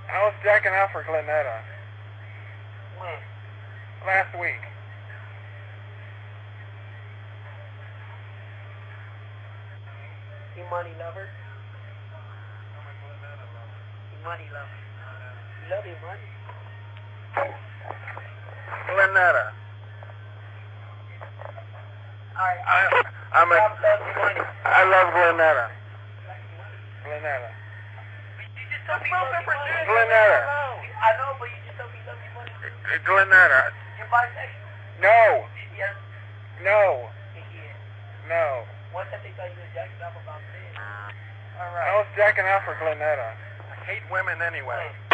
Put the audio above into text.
I was jacking out for Glenetta. When? Last week. You money lover? You money lover. You love your money? Glenetta. Alright. I love money. I love Glenetta. Glenetta. You just told me you love your money. Glenetta. I know, but you just told me you love your money. Glenetta. You're bisexual? No. Yes. No. Yeah. No. One time they thought you were jacking up about this. I Alright. was jacking out for Glenetta. I hate women anyway.